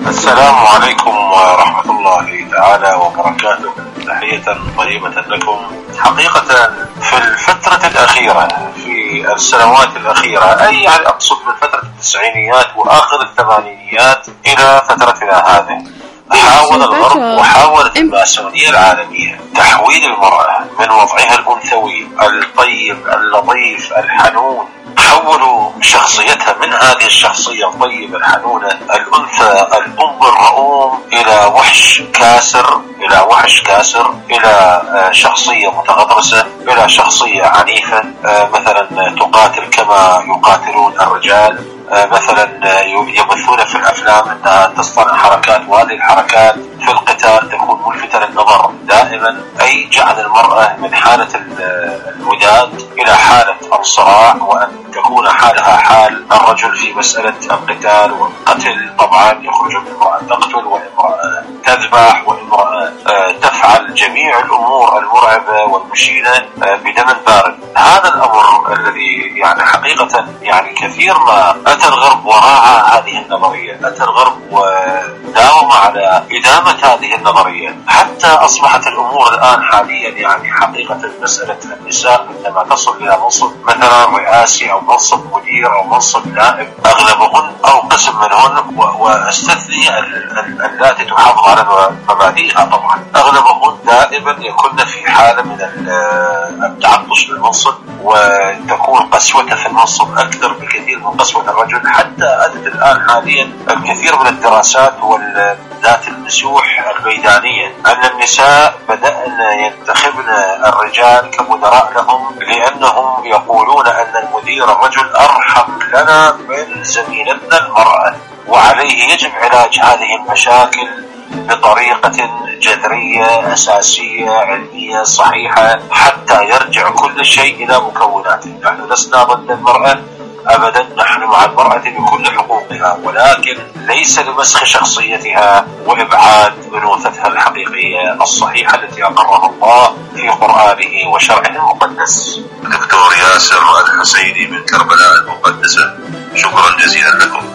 السلام عليكم ورحمة الله تعالى وبركاته. تحية طيبة لكم. حقيقة في الفترة الأخيرة، في السنوات الأخيرة، أي يعني أقصد من فترة التسعينيات وآخر الثمانينيات إلى فترتنا هذه، حاول الغرب وحاولت الماسونية العالمية تحويل المرأة من وضعها الأنثوي الطيب اللطيف الحنون. حولوا شخصيتها من هذه الشخصية الطيبة الحنونة الأنثى الأم الرؤوم إلى وحش كاسر، إلى شخصية متغطرسة، إلى شخصية عنيفة، مثلا تقاتل كما يقاتلون الرجال، مثلا يبثون في الأفلام أنها تصطنع حركات، وهذه الحركات في القتال تكون ملفتة للنظر دائما، أي جعل المرأة من حالة الوداد إلى حالة الصراع، وأن تكون حالها حال الرجل في مسألة القتال والقتل. طبعا يخرج من امرأة تقتل، وامرأة تذبح، وامرأة تفعل جميع الأمور المرعبة والمشينة بدم بارد. هذا الأمر الذي يعني حقيقة يعني كثير ما أتى الغرب وراء هذه النظرية، أتى الغرب وداوم على إدامة هذه النظرية، حتى أصبحت الأمور الآن حاليا يعني حقيقة مسألة النساء عندما تصل إلى منصب مثلا رئاسي أو منصب مدير أو منصب نائب، أغلبهن أو قسم منهن، واستثني اللاتي تحافظ على مبادئها طبعا، أغلبهن دائما يكن في حالة من التعطش للمنصب، وتكون قسوته في المنصب أكثر بكثير من قسوة الرجل. حتى أتت الآن حاليا الكثير من الدراسات ذات النسوح الميدانية أن النساء بدأن ينتخبن الرجال كمدراء لهم، لأنهم يقولون أن المدير الرجل أرحم لنا من زميلتنا المرأة، وعليه يجب علاج هذه المشاكل بطريقة جذرية أساسية علمية صحيحة حتى يرجع كل شيء إلى مكوناته. نحن لسنا ضد المرأة أبدا، نحن مع المرأة بكل حقوقها، ولكن ليس لمسخ شخصيتها وإبعاد أنوثتها الحقيقية الصحيحة التي أقرها الله في قرآنه وشرعه المقدس. دكتور ياسر الحسيني من كربلاء المقدسة، شكرا جزيلا لكم.